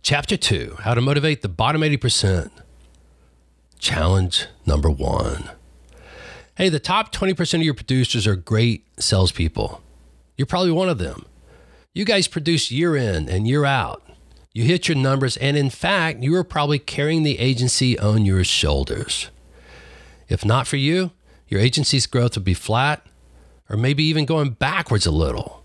Chapter 2, How to Motivate the Bottom 80%. Challenge number 1. Hey, the top 20% of your producers are great salespeople. You're probably one of them. You guys produce year in and year out. You hit your numbers, and in fact, you are probably carrying the agency on your shoulders. If not for you, your agency's growth would be flat or maybe even going backwards a little.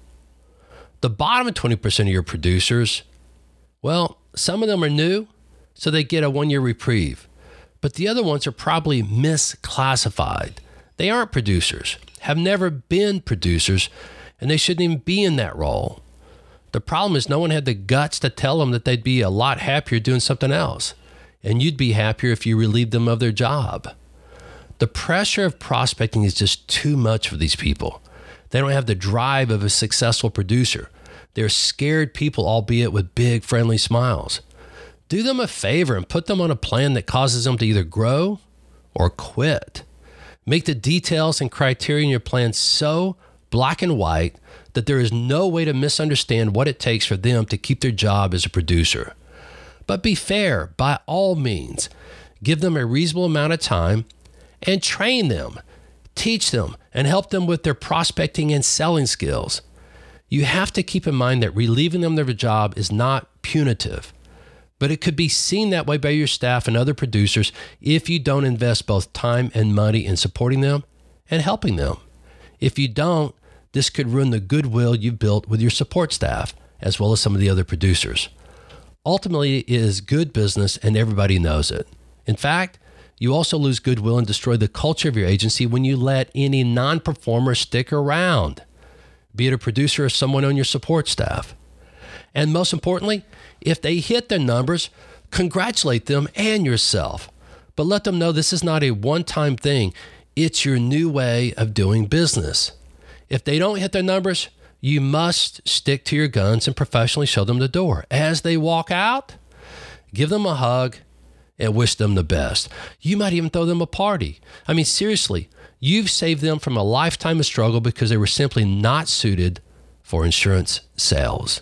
The bottom 20% of your producers, well, some of them are new, so they get a 1-year reprieve. But the other ones are probably misclassified. They aren't producers, have never been producers, and they shouldn't even be in that role. The problem is no one had the guts to tell them that they'd be a lot happier doing something else, and you'd be happier if you relieved them of their job. The pressure of prospecting is just too much for these people. They don't have the drive of a successful producer. They're scared people, albeit with big, friendly smiles. Do them a favor and put them on a plan that causes them to either grow or quit. Make the details and criteria in your plan so black and white that there is no way to misunderstand what it takes for them to keep their job as a producer. But be fair, by all means. Give them a reasonable amount of time and train them, teach them, and help them with their prospecting and selling skills. You have to keep in mind that relieving them of their job is not punitive, but it could be seen that way by your staff and other producers if you don't invest both time and money in supporting them and helping them. If you don't, this could ruin the goodwill you've built with your support staff, as well as some of the other producers. Ultimately, it is good business and everybody knows it. In fact, you also lose goodwill and destroy the culture of your agency when you let any non-performer stick around, be it a producer or someone on your support staff. And most importantly, if they hit their numbers, congratulate them and yourself. But let them know this is not a one-time thing. It's your new way of doing business. If they don't hit their numbers, you must stick to your guns and professionally show them the door. As they walk out, give them a hug and wish them the best. You might even throw them a party. I mean, seriously, you've saved them from a lifetime of struggle because they were simply not suited for insurance sales.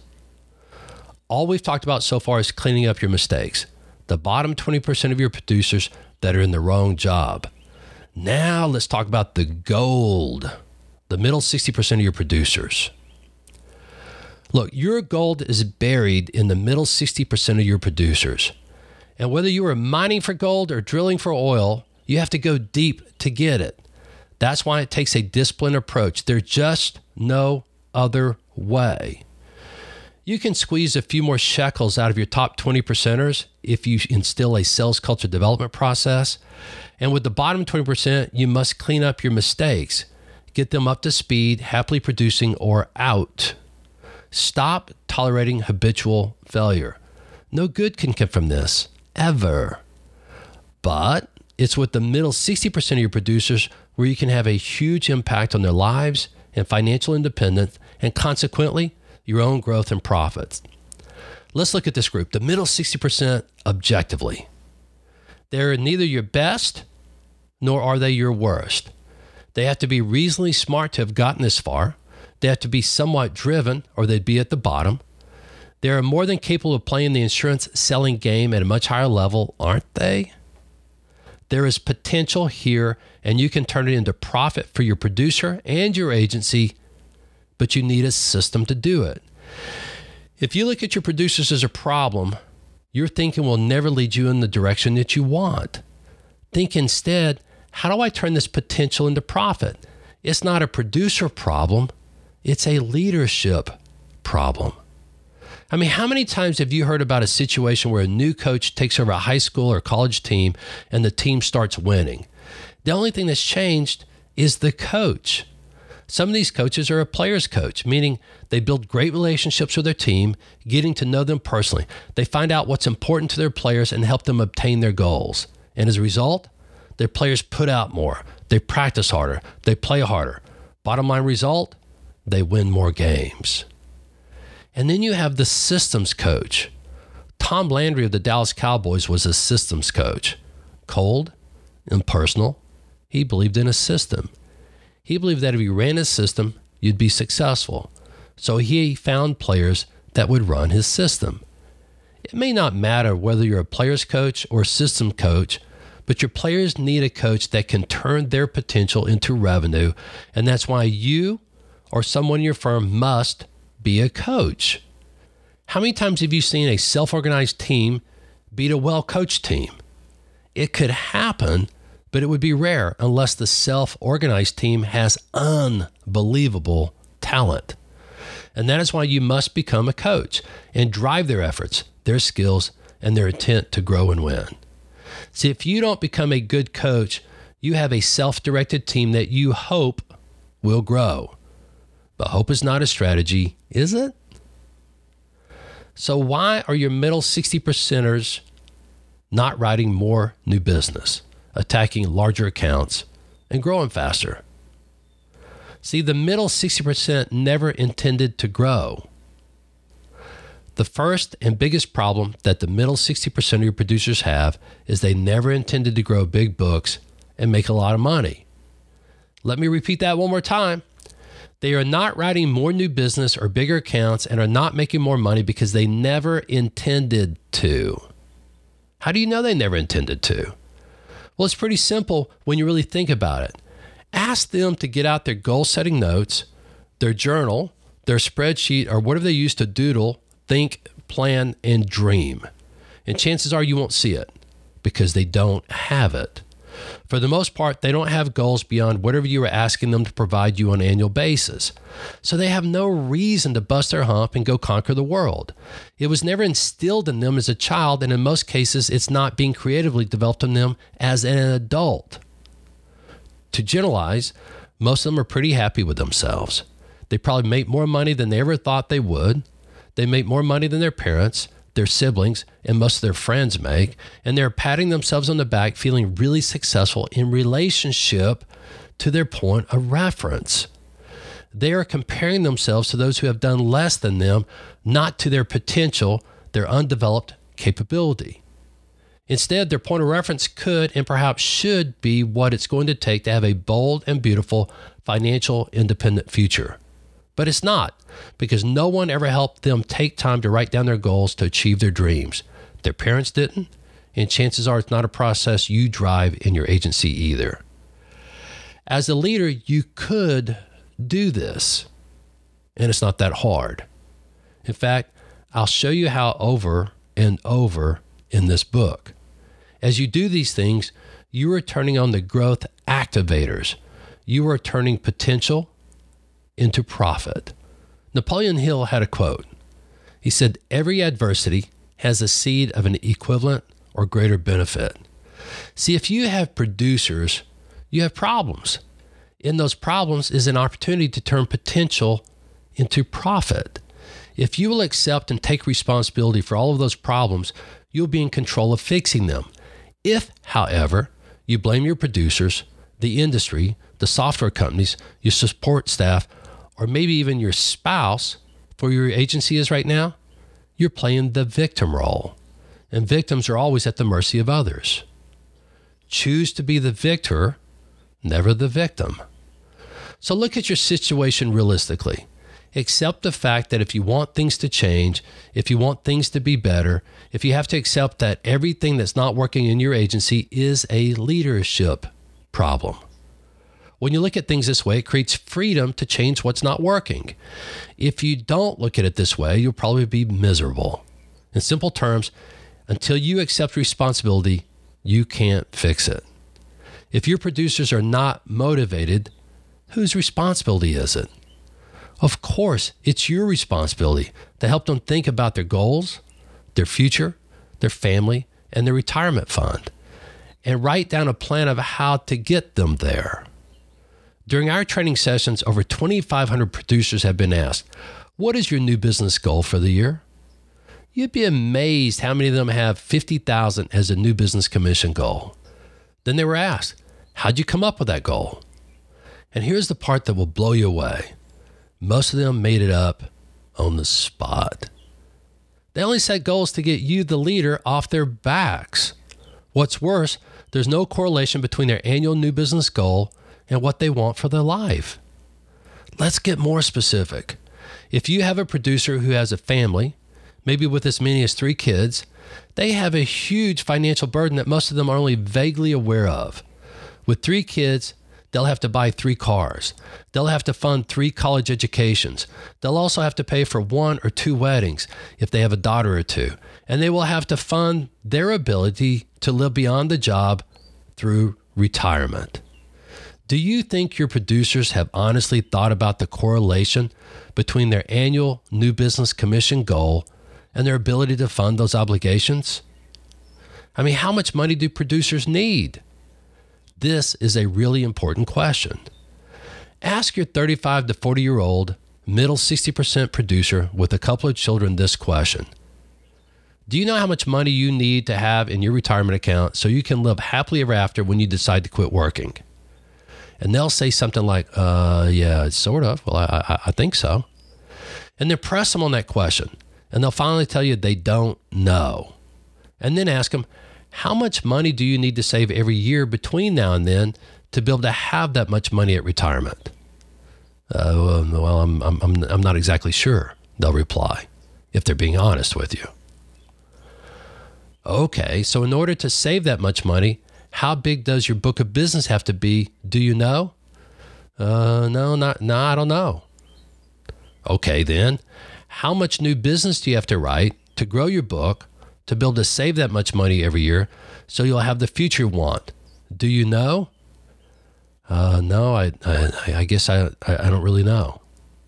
All we've talked about so far is cleaning up your mistakes, the bottom 20% of your producers that are in the wrong job. Now let's talk about the gold, the middle 60% of your producers. Look, your gold is buried in the middle 60% of your producers. And whether you are mining for gold or drilling for oil, you have to go deep to get it. That's why it takes a disciplined approach. There's just no other way. You can squeeze a few more shekels out of your top 20%ers if you instill a sales culture development process. And with the bottom 20%, you must clean up your mistakes, get them up to speed, happily producing or out. Stop tolerating habitual failure. No good can come from this, ever. But it's with the middle 60% of your producers where you can have a huge impact on their lives and financial independence, and consequently, your own growth and profits. Let's look at this group, the middle 60% objectively. They're neither your best, nor are they your worst. They have to be reasonably smart to have gotten this far. They have to be somewhat driven, or they'd be at the bottom. They are more than capable of playing the insurance selling game at a much higher level, aren't they? There is potential here, and you can turn it into profit for your producer and your agency, but you need a system to do it. If you look at your producers as a problem, your thinking will never lead you in the direction that you want. Think instead, how do I turn this potential into profit? It's not a producer problem, it's a leadership problem. I mean, how many times have you heard about a situation where a new coach takes over a high school or college team and the team starts winning? The only thing that's changed is the coach. Some of these coaches are a player's coach, meaning they build great relationships with their team, getting to know them personally. They find out what's important to their players and help them obtain their goals. And as a result, their players put out more, they practice harder, they play harder. Bottom line result, they win more games. And then you have the systems coach. Tom Landry of the Dallas Cowboys was a systems coach. Cold, impersonal. He believed in a system. He believed that if you ran his system, you'd be successful. So he found players that would run his system. It may not matter whether you're a player's coach or a system coach, but your players need a coach that can turn their potential into revenue, and that's why you or someone in your firm must be a coach. How many times have you seen a self-organized team beat a well-coached team? It could happen, but it would be rare unless the self-organized team has unbelievable talent. And that is why you must become a coach and drive their efforts, their skills, and their intent to grow and win. See, if you don't become a good coach, you have a self-directed team that you hope will grow. But hope is not a strategy, is it? So why are your middle 60%ers not writing more new business, attacking larger accounts, and growing faster? See, the middle 60% never intended to grow. The first and biggest problem that the middle 60% of your producers have is they never intended to grow big books and make a lot of money. Let me repeat that one more time. They are not writing more new business or bigger accounts and are not making more money because they never intended to. How do you know they never intended to? Well, it's pretty simple when you really think about it. Ask them to get out their goal-setting notes, their journal, their spreadsheet, or whatever they use to doodle, think, plan, and dream. And chances are you won't see it because they don't have it. For the most part, they don't have goals beyond whatever you are asking them to provide you on an annual basis. So they have no reason to bust their hump and go conquer the world. It was never instilled in them as a child, and in most cases, it's not being creatively developed in them as an adult. To generalize, most of them are pretty happy with themselves. They probably make more money than they ever thought they would. They make more money than their parents, their siblings, and most of their friends make, and they're patting themselves on the back, feeling really successful in relationship to their point of reference. They are comparing themselves to those who have done less than them, not to their potential, their undeveloped capability. Instead, their point of reference could and perhaps should be what it's going to take to have a bold and beautiful financial independent future. But it's not, because no one ever helped them take time to write down their goals to achieve their dreams. Their parents didn't, and chances are it's not a process you drive in your agency either. As a leader, you could do this, and it's not that hard. In fact, I'll show you how over and over in this book. As you do these things, you are turning on the growth activators. You are turning potential into profit. Napoleon Hill had a quote. He said, "Every adversity has a seed of an equivalent or greater benefit." See, if you have producers, you have problems. In those problems is an opportunity to turn potential into profit. If you will accept and take responsibility for all of those problems, you'll be in control of fixing them. If, however, you blame your producers, the industry, the software companies, your support staff, or maybe even your spouse for where your agency is right now, you're playing the victim role. And victims are always at the mercy of others. Choose to be the victor, never the victim. So look at your situation realistically. Accept the fact that if you want things to change, if you want things to be better, if you have to accept that everything that's not working in your agency is a leadership problem. When you look at things this way, it creates freedom to change what's not working. If you don't look at it this way, you'll probably be miserable. In simple terms, until you accept responsibility, you can't fix it. If your producers are not motivated, whose responsibility is it? Of course, it's your responsibility to help them think about their goals, their future, their family, and their retirement fund, and write down a plan of how to get them there. During our training sessions, over 2,500 producers have been asked, "What is your new business goal for the year?" You'd be amazed how many of them have $50,000 as a new business commission goal. Then they were asked, "How'd you come up with that goal?" And here's the part that will blow you away. Most of them made it up on the spot. They only set goals to get you, the leader, off their backs. What's worse, there's no correlation between their annual new business goal and what they want for their life. Let's get more specific. If you have a producer who has a family, maybe with as many as 3 kids, they have a huge financial burden that most of them are only vaguely aware of. With 3 kids, they'll have to buy 3 cars. They'll have to fund 3 college educations. They'll also have to pay for 1 or 2 weddings if they have a daughter or 2. And they will have to fund their ability to live beyond the job through retirement. Do you think your producers have honestly thought about the correlation between their annual new business commission goal and their ability to fund those obligations? I mean, how much money do producers need? This is a really important question. Ask your 35 to 40-year-old, middle 60% producer with a couple of children this question. Do you know how much money you need to have in your retirement account so you can live happily ever after when you decide to quit working? And they'll say something like, yeah, sort of. Well, I think so. And then press them on that question. And they'll finally tell you they don't know. And then ask them, how much money do you need to save every year between now and then to be able to have that much money at retirement? Well, I'm not exactly sure, they'll reply, if they're being honest with you. Okay, so in order to save that much money, how big does your book of business have to be? Do you know? No, I don't know. Okay, then, how much new business do you have to write to grow your book, to be able to save that much money every year so you'll have the future you want? Do you know? No, I guess I don't really know.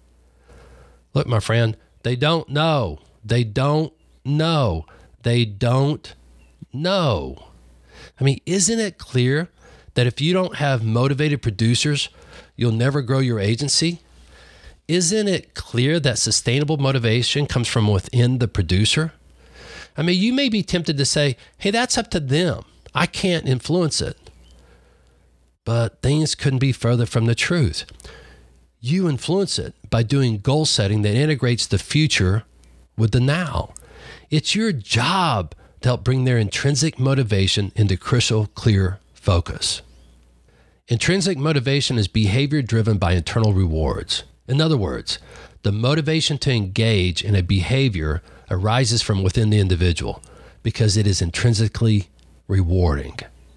Look, my friend, they don't know. They don't know. They don't know. I mean, isn't it clear that if you don't have motivated producers, you'll never grow your agency? Isn't it clear that sustainable motivation comes from within the producer? I mean, you may be tempted to say, hey, that's up to them. I can't influence it. But things couldn't be further from the truth. You influence it by doing goal setting that integrates the future with the now. It's your job to help bring their intrinsic motivation into crystal clear focus. Intrinsic motivation is behavior driven by internal rewards. In other words, the motivation to engage in a behavior arises from within the individual because it is intrinsically rewarding.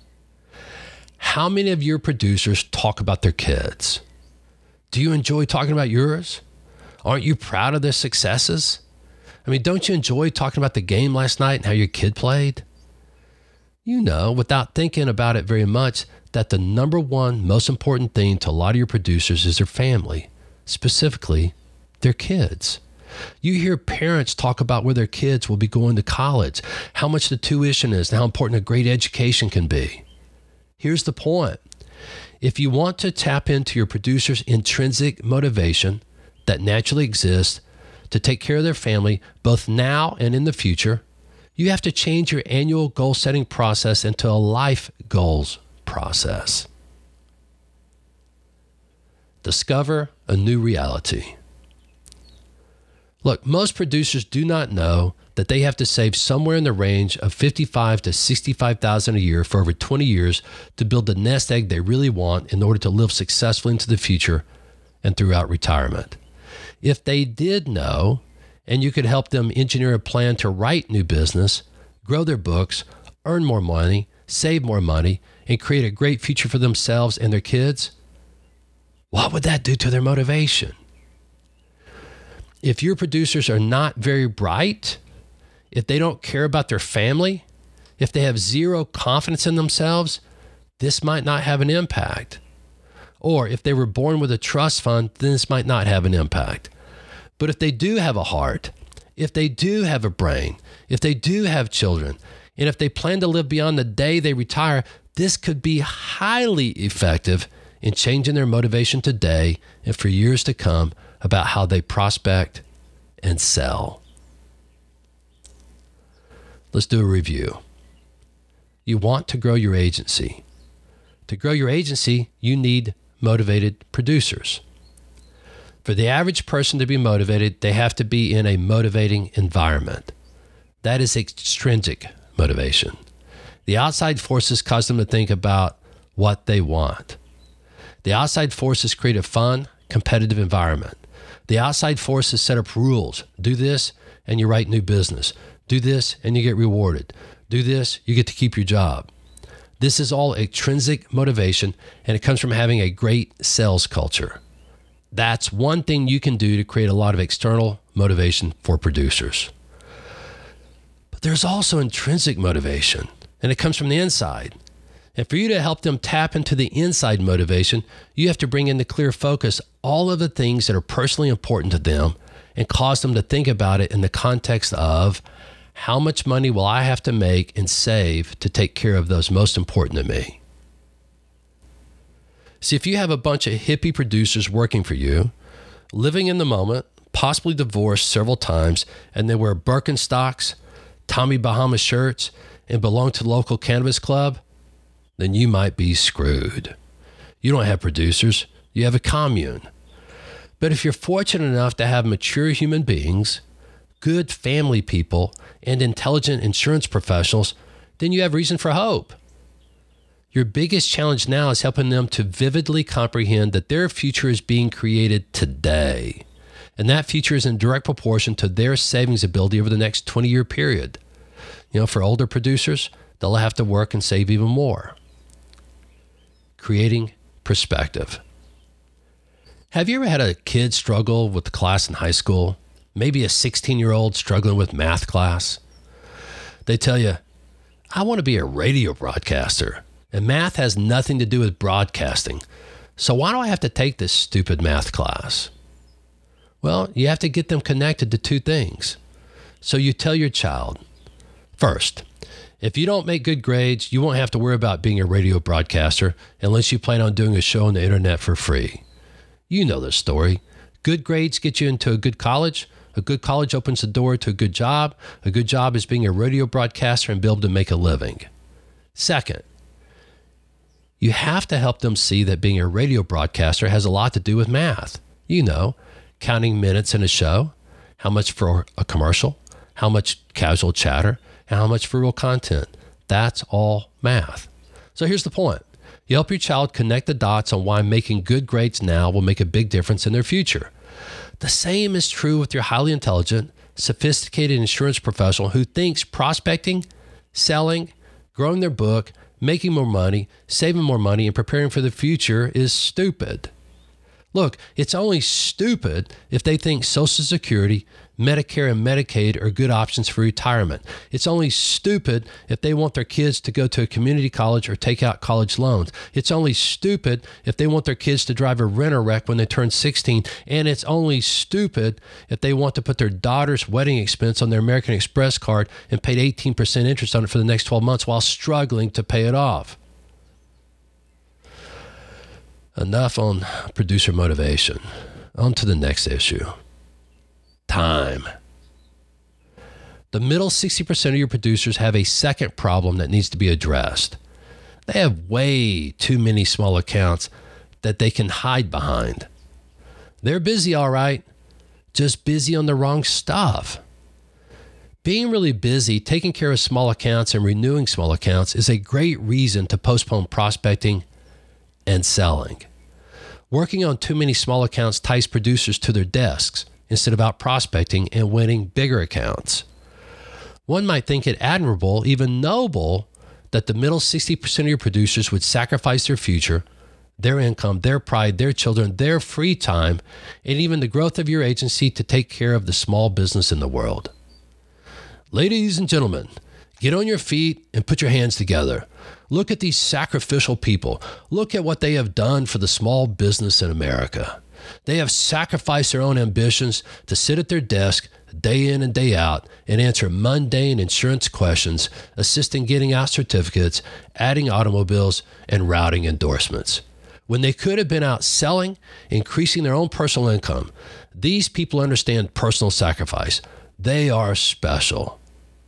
How many of your producers talk about their kids? Do you enjoy talking about yours? Aren't you proud of their successes? I mean, don't you enjoy talking about the game last night and how your kid played? You know, without thinking about it very much, that the number one most important thing to a lot of your producers is their family, specifically their kids. You hear parents talk about where their kids will be going to college, how much the tuition is, and how important a great education can be. Here's the point. If you want to tap into your producer's intrinsic motivation that naturally exists to take care of their family both now and in the future, you have to change your annual goal setting process into a life goals process. Discover a new reality. Look, most producers do not know that they have to save somewhere in the range of $55,000 to $65,000 a year for over 20 years to build the nest egg they really want in order to live successfully into the future and throughout retirement. If they did know, and you could help them engineer a plan to write new business, grow their books, earn more money, save more money, and create a great future for themselves and their kids, what would that do to their motivation? If your producers are not very bright, if they don't care about their family, if they have zero confidence in themselves, this might not have an impact. Or if they were born with a trust fund, then this might not have an impact. But if they do have a heart, if they do have a brain, if they do have children, and if they plan to live beyond the day they retire, this could be highly effective in changing their motivation today and for years to come about how they prospect and sell. Let's do a review. You want to grow your agency. To grow your agency, you need motivated producers. For the average person to be motivated, they have to be in a motivating environment. That is extrinsic motivation. The outside forces cause them to think about what they want. The outside forces create a fun, competitive environment. The outside forces set up rules. Do this and you write new business. Do this and you get rewarded. Do this, you get to keep your job. This is all intrinsic motivation, and it comes from having a great sales culture. That's one thing you can do to create a lot of external motivation for producers. But there's also intrinsic motivation, and it comes from the inside. And for you to help them tap into the inside motivation, you have to bring into clear focus all of the things that are personally important to them and cause them to think about it in the context of, how much money will I have to make and save to take care of those most important to me? See, if you have a bunch of hippie producers working for you, living in the moment, possibly divorced several times, and they wear Birkenstocks, Tommy Bahama shirts, and belong to the local cannabis club, then you might be screwed. You don't have producers, you have a commune. But if you're fortunate enough to have mature human beings, good family people, and intelligent insurance professionals, then you have reason for hope. Your biggest challenge now is helping them to vividly comprehend that their future is being created today. And that future is in direct proportion to their savings ability over the next 20-year period. For older producers, they'll have to work and save even more. Creating perspective. Have you ever had a kid struggle with the class in high school? Maybe a 16-year-old struggling with math class. They tell you, I want to be a radio broadcaster, and math has nothing to do with broadcasting. So why do I have to take this stupid math class? Well, you have to get them connected to two things. So you tell your child, first, if you don't make good grades, you won't have to worry about being a radio broadcaster unless you plan on doing a show on the internet for free. You know the story. Good grades get you into a good college. A good college opens the door to a good job. A good job is being a radio broadcaster and be able to make a living. Second, you have to help them see that being a radio broadcaster has a lot to do with math. Counting minutes in a show, how much for a commercial, how much casual chatter, and how much for real content. That's all math. So here's the point. You help your child connect the dots on why making good grades now will make a big difference in their future. The same is true with your highly intelligent, sophisticated insurance professional who thinks prospecting, selling, growing their book, making more money, saving more money, and preparing for the future is stupid. Look, it's only stupid if they think Social Security, Medicare, and Medicaid are good options for retirement. It's only stupid if they want their kids to go to a community college or take out college loans. It's only stupid if they want their kids to drive a rent-a-wreck when they turn 16. And it's only stupid if they want to put their daughter's wedding expense on their American Express card and pay 18% interest on it for the next 12 months while struggling to pay it off. Enough on producer motivation. On to the next issue. Time. The middle 60% of your producers have a second problem that needs to be addressed. They have way too many small accounts that they can hide behind. They're busy, all right, just busy on the wrong stuff. Being really busy, taking care of small accounts and renewing small accounts is a great reason to postpone prospecting and selling. Working on too many small accounts ties producers to their desks instead of out prospecting and winning bigger accounts. One might think it admirable, even noble, that the middle 60% of your producers would sacrifice their future, their income, their pride, their children, their free time, and even the growth of your agency to take care of the small business in the world. Ladies and gentlemen, get on your feet and put your hands together. Look at these sacrificial people. Look at what they have done for the small business in America. They have sacrificed their own ambitions to sit at their desk day in and day out and answer mundane insurance questions, assisting getting out certificates, adding automobiles, and routing endorsements. When they could have been out selling, increasing their own personal income, these people understand personal sacrifice. They are special.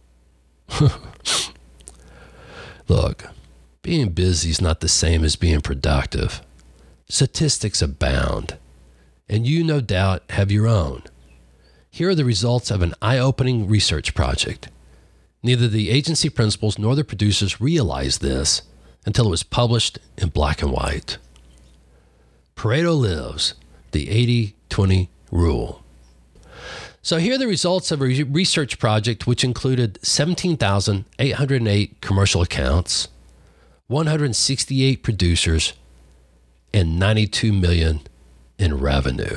Look, being busy is not the same as being productive. Statistics abound, and you no doubt have your own. Here are the results of an eye-opening research project. Neither the agency principals nor the producers realized this until it was published in black and white. Pareto lives, the 80-20 rule. So here are the results of a research project which included 17,808 commercial accounts, 168 producers, and $92 million in revenue.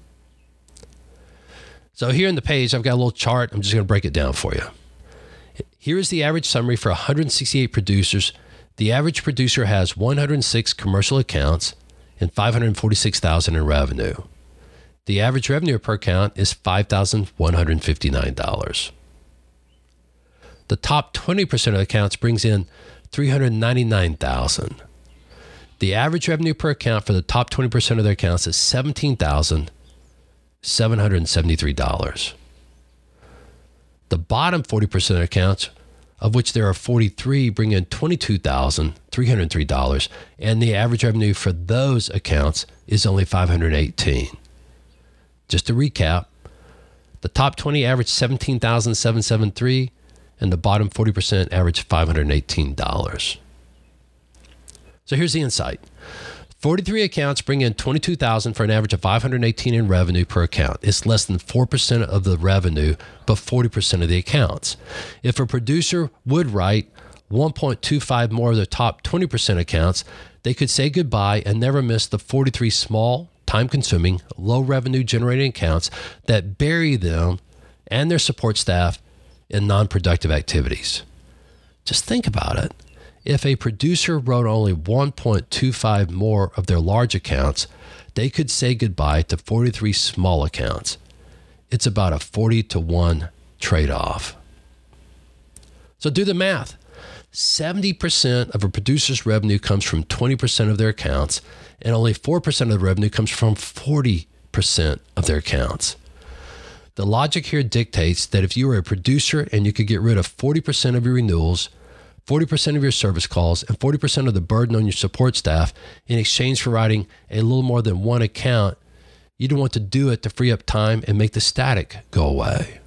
So here in the page, I've got a little chart. I'm just going to break it down for you. Here is the average summary for 168 producers. The average producer has 106 commercial accounts and $546,000 in revenue. The average revenue per account is $5,159. The top 20% of accounts brings in $399,000. The average revenue per account for the top 20% of their accounts is $17,773. The bottom 40% of accounts, of which there are 43, bring in $22,303, and the average revenue for those accounts is only $518. Just to recap, the top 20 average $17,773, and the bottom 40% average $518. So here's the insight. 43 accounts bring in $22,000 for an average of $518 in revenue per account. It's less than 4% of the revenue, but 40% of the accounts. If a producer would write 1.25 more of the top 20% accounts, they could say goodbye and never miss the 43 small, time-consuming, low-revenue generating accounts that bury them and their support staff in non-productive activities. Just think about it. If a producer wrote only 1.25 more of their large accounts, they could say goodbye to 43 small accounts. It's about a 40-to-1 trade-off. So do the math. 70% of a producer's revenue comes from 20% of their accounts, and only 4% of the revenue comes from 40% of their accounts. The logic here dictates that if you were a producer and you could get rid of 40% of your renewals, 40% of your service calls, and 40% of the burden on your support staff in exchange for writing a little more than one account, you'd want to do it to free up time and make the static go away.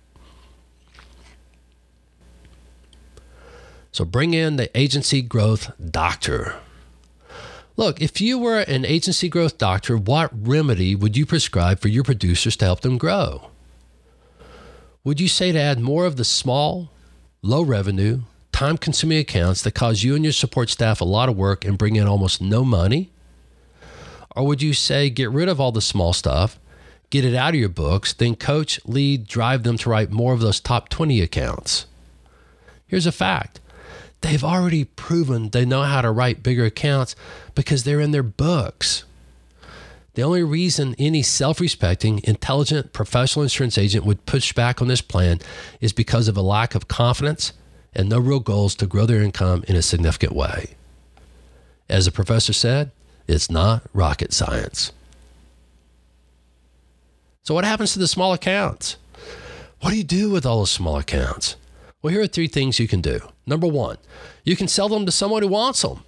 So bring in the agency growth doctor. Look, if you were an agency growth doctor, what remedy would you prescribe for your producers to help them grow? Would you say to add more of the small, low revenue, time-consuming accounts that cause you and your support staff a lot of work and bring in almost no money? Or would you say get rid of all the small stuff, get it out of your books, then coach, lead, drive them to write more of those top 20 accounts? Here's a fact. They've already proven they know how to write bigger accounts because they're in their books. The only reason any self-respecting, intelligent, professional insurance agent would push back on this plan is because of a lack of confidence and no real goals to grow their income in a significant way. As the professor said, it's not rocket science. So what happens to the small accounts? What do you do with all those small accounts? Well, here are 3 things you can do. Number 1, you can sell them to someone who wants them.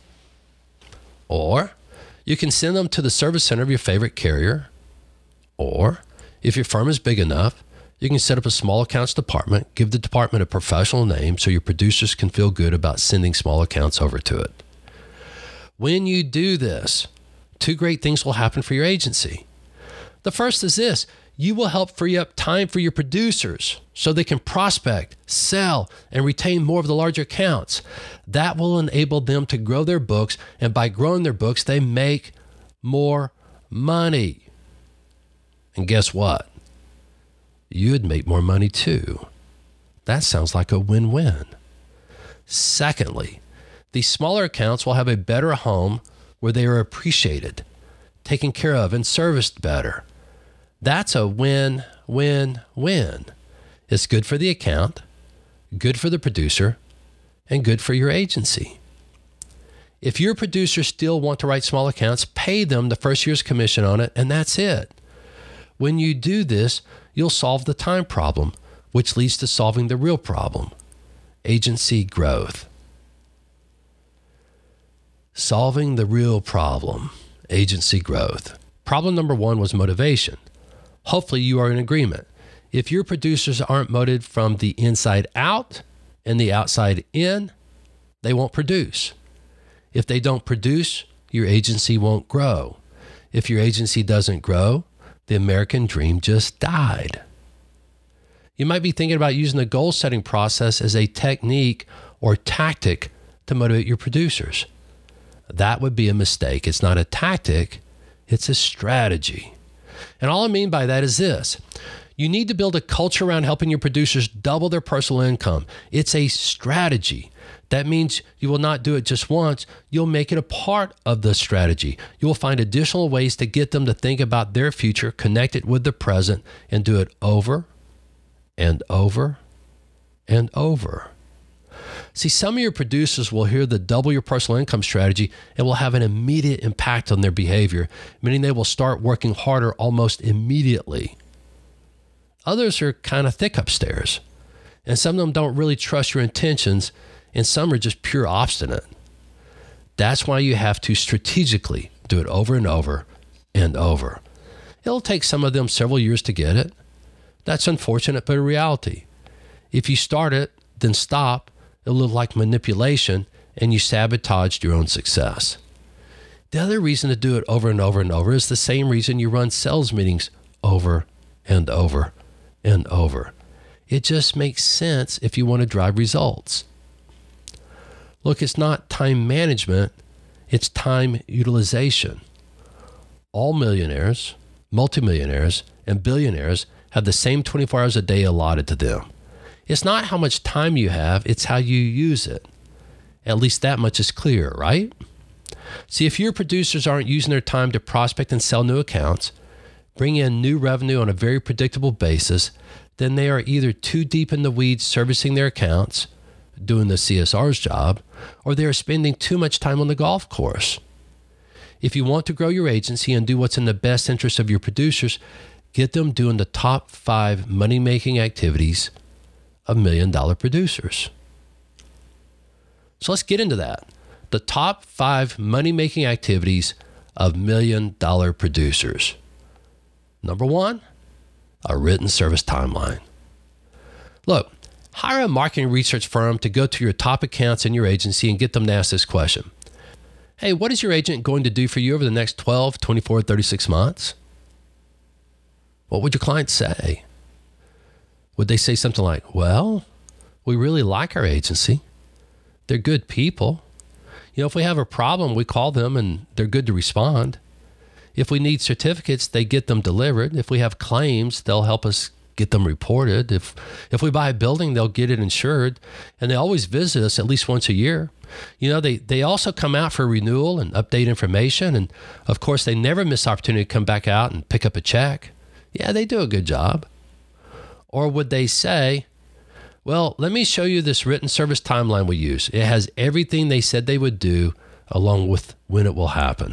Or you can send them to the service center of your favorite carrier. Or if your firm is big enough, you can set up a small accounts department, give the department a professional name so your producers can feel good about sending small accounts over to it. When you do this, 2 great things will happen for your agency. The first is this: you will help free up time for your producers so they can prospect, sell, and retain more of the larger accounts. That will enable them to grow their books, and by growing their books, they make more money. And guess what? You'd make more money too. That sounds like a win-win. Secondly, these smaller accounts will have a better home where they are appreciated, taken care of, and serviced better. That's a win-win-win. It's good for the account, good for the producer, and good for your agency. If your producers still want to write small accounts, pay them the first year's commission on it, and that's it. When you do this, you'll solve the time problem, which leads to solving the real problem: agency growth. Solving the real problem, agency growth. Problem number 1 was motivation. Hopefully you are in agreement. If your producers aren't motivated from the inside out and the outside in, they won't produce. If they don't produce, your agency won't grow. If your agency doesn't grow, the American dream just died. You might be thinking about using the goal setting process as a technique or tactic to motivate your producers. That would be a mistake. It's not a tactic, it's a strategy. And all I mean by that is this. You need to build a culture around helping your producers double their personal income. It's a strategy. That means you will not do it just once. You'll make it a part of the strategy. You will find additional ways to get them to think about their future, connect it with the present, and do it over and over and over. See, some of your producers will hear the double your personal income strategy and will have an immediate impact on their behavior, meaning they will start working harder almost immediately. Others are kind of thick upstairs, and some of them don't really trust your intentions, and some are just pure obstinate. That's why you have to strategically do it over and over and over. It'll take some of them several years to get it. That's unfortunate, but a reality. If you start it, then stop, it'll look like manipulation, and you sabotaged your own success. The other reason to do it over and over and over is the same reason you run sales meetings over and over and over. It just makes sense if you want to drive results. Look, it's not time management, it's time utilization. All millionaires, multimillionaires, and billionaires have the same 24 hours a day allotted to them. It's not how much time you have, it's how you use it. At least that much is clear, right? See, if your producers aren't using their time to prospect and sell new accounts, bring in new revenue on a very predictable basis, then they are either too deep in the weeds servicing their accounts, doing the CSR's job, or they are spending too much time on the golf course. If you want to grow your agency and do what's in the best interest of your producers, get them doing the top 5 money-making activities of $1 million producers. So let's get into that. The top 5 money-making activities of $1 million producers. Number 1, a written service timeline. Look, hire a marketing research firm to go to your top accounts in your agency and get them to ask this question. Hey, what is your agent going to do for you over the next 12, 24, 36 months? What would your client say? Would they say something like, well, we really like our agency. They're good people. You know, if we have a problem, we call them and they're good to respond. If we need certificates, they get them delivered. If we have claims, they'll help us get them reported. If we buy a building, they'll get it insured. And they always visit us at least once a year. You know, they also come out for renewal and update information. And of course, they never miss opportunity to come back out and pick up a check. Yeah, they do a good job. Or would they say, well, let me show you this written service timeline we use. It has everything they said they would do along with when it will happen.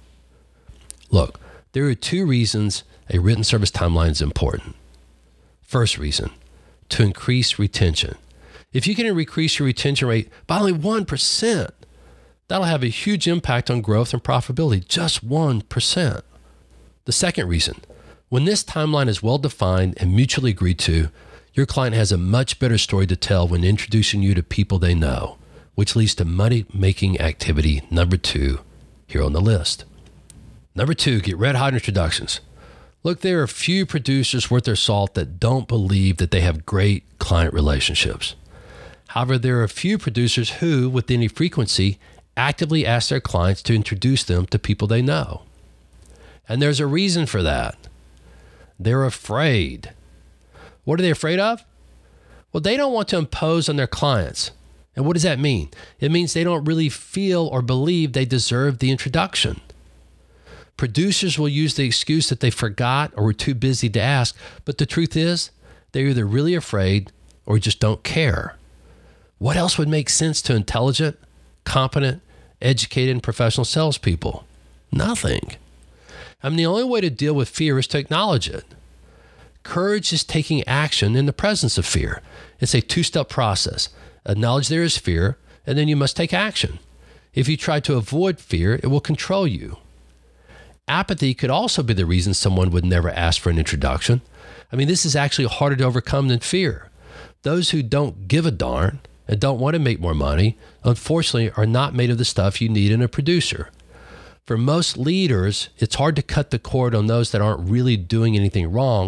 Look, there are 2 reasons a written service timeline is important. First reason, to increase retention. If you can increase your retention rate by only 1%, that'll have a huge impact on growth and profitability, just 1%. The second reason, when this timeline is well defined and mutually agreed to, your client has a much better story to tell when introducing you to people they know, which leads to money-making activity number 2 here on the list. Number 2, get red-hot introductions. Look, there are few producers worth their salt that don't believe that they have great client relationships. However, there are a few producers who, with any frequency, actively ask their clients to introduce them to people they know. And there's a reason for that. They're afraid. What are they afraid of? Well, they don't want to impose on their clients. And what does that mean? It means they don't really feel or believe they deserve the introduction. Producers will use the excuse that they forgot or were too busy to ask, but the truth is, they're either really afraid or just don't care. What else would make sense to intelligent, competent, educated, and professional salespeople? Nothing. I mean, the only way to deal with fear is to acknowledge it. Courage is taking action in the presence of fear. It's a 2-step process. Acknowledge there is fear, and then you must take action. If you try to avoid fear, it will control you. Apathy could also be the reason someone would never ask for an introduction. I mean, this is actually harder to overcome than fear. Those who don't give a darn and don't want to make more money, unfortunately, are not made of the stuff you need in a producer. For most leaders, it's hard to cut the cord on those that aren't really doing anything wrong,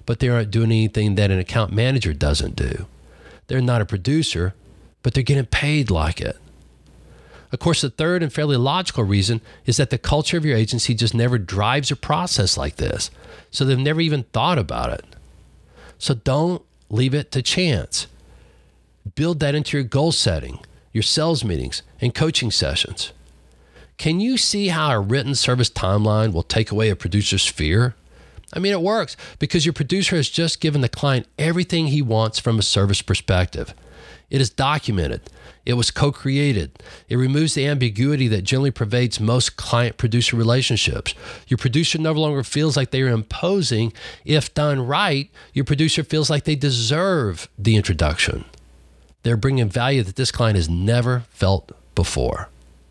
but they aren't doing anything that an account manager doesn't do. They're not a producer, but they're getting paid like it. Of course, the third and fairly logical reason is that the culture of your agency just never drives a process like this, so they've never even thought about it. So don't leave it to chance. Build that into your goal setting, your sales meetings, and coaching sessions. Can you see how a written service timeline will take away a producer's fear? I mean, it works because your producer has just given the client everything he wants from a service perspective. It is documented. It was co-created. It removes the ambiguity that generally pervades most client-producer relationships. Your producer no longer feels like they are imposing. If done right, your producer feels like they deserve the introduction. They're bringing value that this client has never felt before.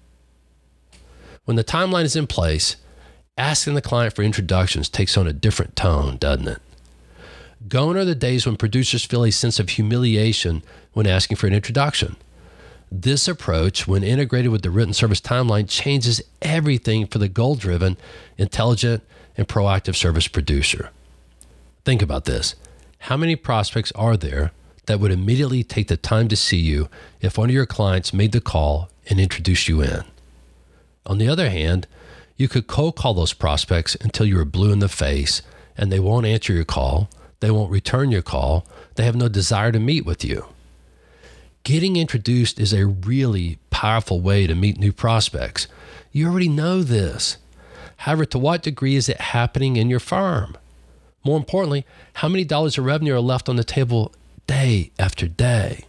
When the timeline is in place, asking the client for introductions takes on a different tone, doesn't it? Gone are the days when producers feel a sense of humiliation when asking for an introduction. This approach, when integrated with the written service timeline, changes everything for the goal-driven, intelligent, and proactive service producer. Think about this. How many prospects are there that would immediately take the time to see you if one of your clients made the call and introduced you in? On the other hand, you could cold call those prospects until you are blue in the face and they won't answer your call, they won't return your call, they have no desire to meet with you. Getting introduced is a really powerful way to meet new prospects. You already know this. However, to what degree is it happening in your firm? More importantly, how many dollars of revenue are left on the table day after day?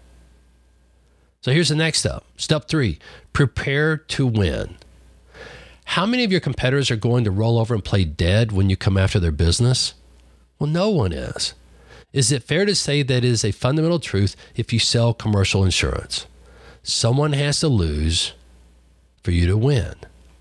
So here's the next step. Step 3, prepare to win. How many of your competitors are going to roll over and play dead when you come after their business? Well, no one is. Is it fair to say that it is a fundamental truth if you sell commercial insurance? Someone has to lose for you to win.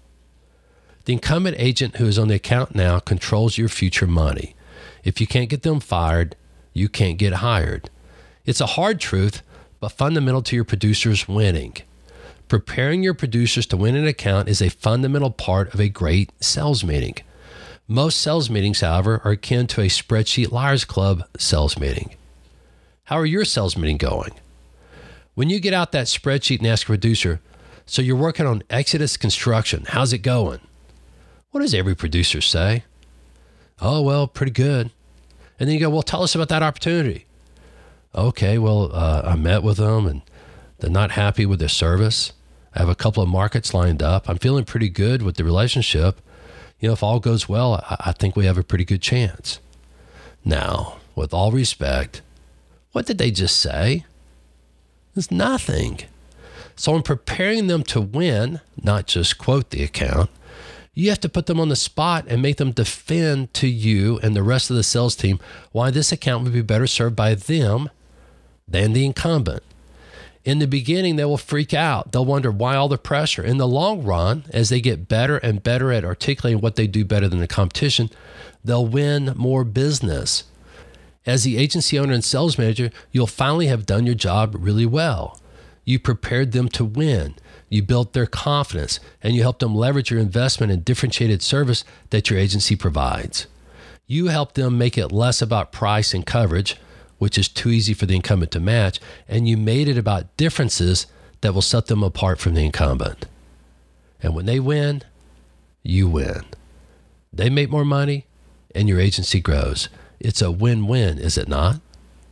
The incumbent agent who is on the account now controls your future money. If you can't get them fired, you can't get hired. It's a hard truth, but fundamental to your producers winning. Preparing your producers to win an account is a fundamental part of a great sales meeting. Most sales meetings, however, are akin to a spreadsheet liars club sales meeting. How are your sales meetings going? When you get out that spreadsheet and ask a producer, so you're working on Exodus Construction, how's it going? What does every producer say? Oh, well, pretty good. And then you go, well, tell us about that opportunity. Okay, well, I met with them and they're not happy with their service. I have a couple of markets lined up. I'm feeling pretty good with the relationship. You know, if all goes well, I think we have a pretty good chance. Now, with all respect, what did they just say? It's nothing. So in preparing them to win, not just quote the account, you have to put them on the spot and make them defend to you and the rest of the sales team why this account would be better served by them than the incumbent. In the beginning, they will freak out. They'll wonder why all the pressure. In the long run, as they get better and better at articulating what they do better than the competition, they'll win more business. As the agency owner and sales manager, you'll finally have done your job really well. You prepared them to win. You built their confidence, and you helped them leverage your investment in differentiated service that your agency provides. You helped them make it less about price and coverage, which is too easy for the incumbent to match, and you made it about differences that will set them apart from the incumbent. And when they win, you win. They make more money, and your agency grows. It's a win-win, is it not?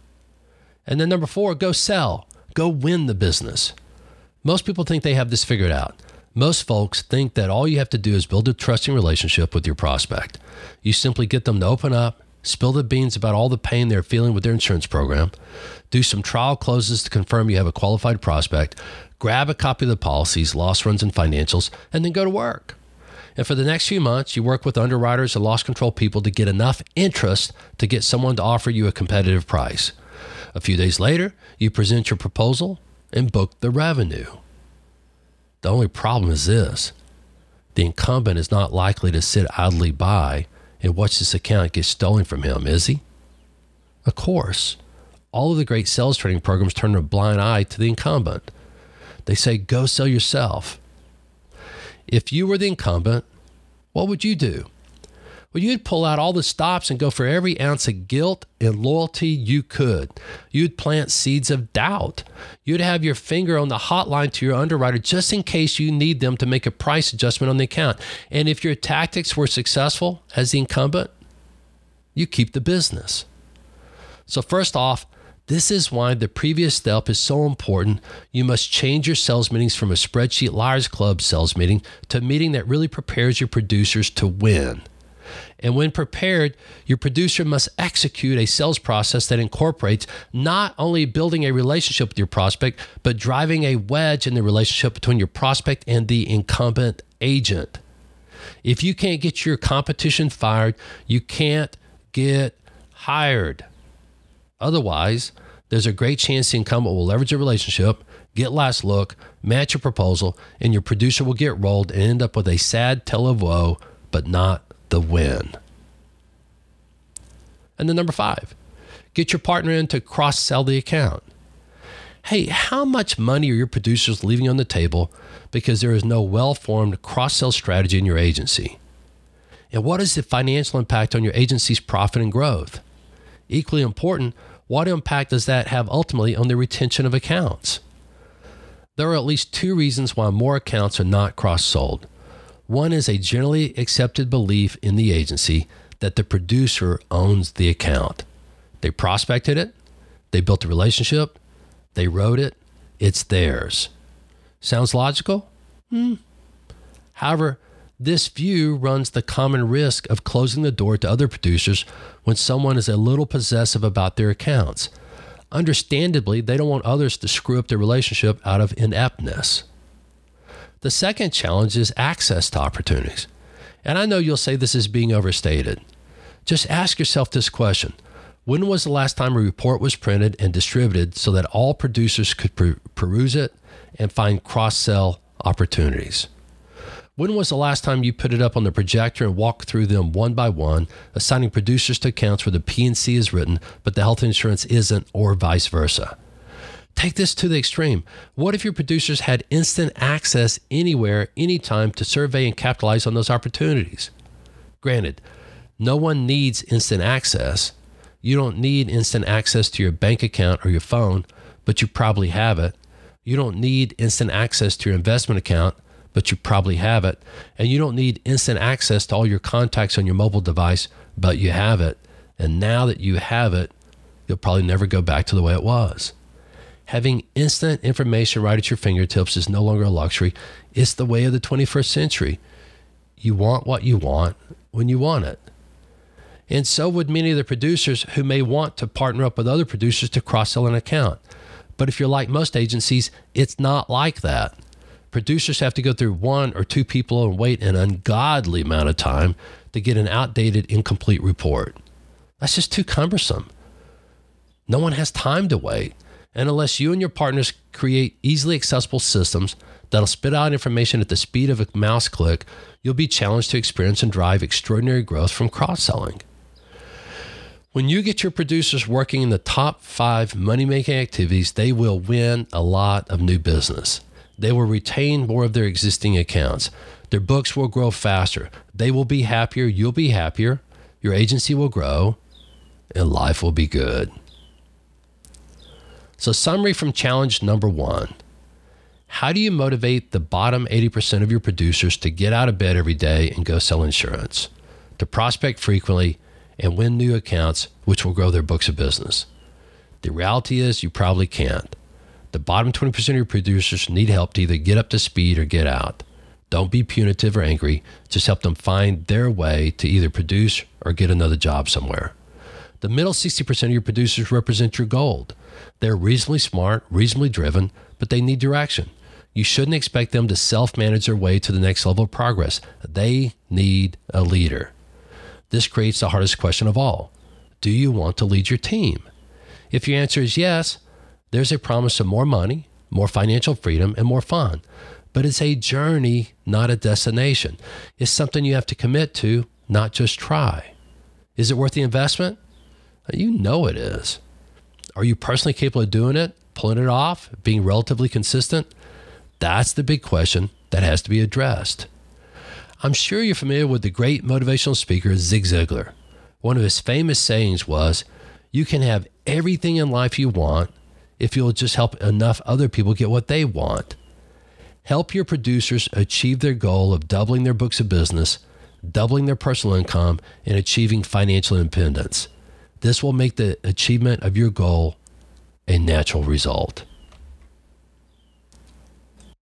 And then number 4, go sell. Go win the business. Most people think they have this figured out. Most folks think that all you have to do is build a trusting relationship with your prospect. You simply get them to open up, spill the beans about all the pain they're feeling with their insurance program, do some trial closes to confirm you have a qualified prospect, grab a copy of the policies, loss runs, and financials, and then go to work. And for the next few months, you work with underwriters and loss control people to get enough interest to get someone to offer you a competitive price. A few days later, you present your proposal and book the revenue. The only problem is this: the incumbent is not likely to sit idly by and watch this account get stolen from him, is he? Of course. All of the great sales training programs turn a blind eye to the incumbent. They say, go sell yourself. If you were the incumbent, what would you do? Well, you'd pull out all the stops and go for every ounce of guilt and loyalty you could. You'd plant seeds of doubt. You'd have your finger on the hotline to your underwriter just in case you need them to make a price adjustment on the account. And if your tactics were successful as the incumbent, you keep the business. So first off, this is why the previous step is so important. You must change your sales meetings from a spreadsheet liars club sales meeting to a meeting that really prepares your producers to win. And when prepared, your producer must execute a sales process that incorporates not only building a relationship with your prospect, but driving a wedge in the relationship between your prospect and the incumbent agent. If you can't get your competition fired, you can't get hired. Otherwise, there's a great chance the incumbent will leverage a relationship, get last look, match your proposal, and your producer will get rolled and end up with a sad tale of woe, but not the win. And then number 5, get your partner in to cross-sell the account. Hey, how much money are your producers leaving on the table because there is no well-formed cross-sell strategy in your agency? And what is the financial impact on your agency's profit and growth? Equally important, what impact does that have ultimately on the retention of accounts? There are at least 2 reasons why more accounts are not cross-sold. One is a generally accepted belief in the agency that the producer owns the account. They prospected it, they built a relationship, they wrote it, it's theirs. Sounds logical? However, this view runs the common risk of closing the door to other producers when someone is a little possessive about their accounts. Understandably, they don't want others to screw up their relationship out of ineptness. The second challenge is access to opportunities. And I know you'll say this is being overstated. Just ask yourself this question. When was the last time a report was printed and distributed so that all producers could peruse it and find cross-sell opportunities? When was the last time you put it up on the projector and walked through them one by one, assigning producers to accounts where the P&C is written, but the health insurance isn't, or vice versa? Take this to the extreme. What if your producers had instant access anywhere, anytime to survey and capitalize on those opportunities? Granted, no one needs instant access. You don't need instant access to your bank account or your phone, but you probably have it. You don't need instant access to your investment account, but you probably have it. And you don't need instant access to all your contacts on your mobile device, but you have it. And now that you have it, you'll probably never go back to the way it was. Having instant information right at your fingertips is no longer a luxury. It's the way of the 21st century. You want what you want when you want it. And so would many of the producers who may want to partner up with other producers to cross-sell an account. But if you're like most agencies, it's not like that. Producers have to go through 1 or 2 people and wait an ungodly amount of time to get an outdated, incomplete report. That's just too cumbersome. No one has time to wait. And unless you and your partners create easily accessible systems that'll spit out information at the speed of a mouse click, you'll be challenged to experience and drive extraordinary growth from cross-selling. When you get your producers working in the top 5 money-making activities, they will win a lot of new business. They will retain more of their existing accounts. Their books will grow faster. They will be happier. You'll be happier. Your agency will grow, and life will be good. So, summary from challenge number 1. How do you motivate the bottom 80% of your producers to get out of bed every day and go sell insurance, to prospect frequently, and win new accounts, which will grow their books of business? The reality is you probably can't. The bottom 20% of your producers need help to either get up to speed or get out. Don't be punitive or angry. Just help them find their way to either produce or get another job somewhere. The middle 60% of your producers represent your gold. They're reasonably smart, reasonably driven, but they need direction. You shouldn't expect them to self-manage their way to the next level of progress. They need a leader. This creates the hardest question of all. Do you want to lead your team? If your answer is yes, there's a promise of more money, more financial freedom, and more fun. But it's a journey, not a destination. It's something you have to commit to, not just try. Is it worth the investment? You know it is. Are you personally capable of doing it, pulling it off, being relatively consistent? That's the big question that has to be addressed. I'm sure you're familiar with the great motivational speaker Zig Ziglar. One of his famous sayings was, "You can have everything in life you want if you'll just help enough other people get what they want." Help your producers achieve their goal of doubling their books of business, doubling their personal income, and achieving financial independence. This will make the achievement of your goal a natural result.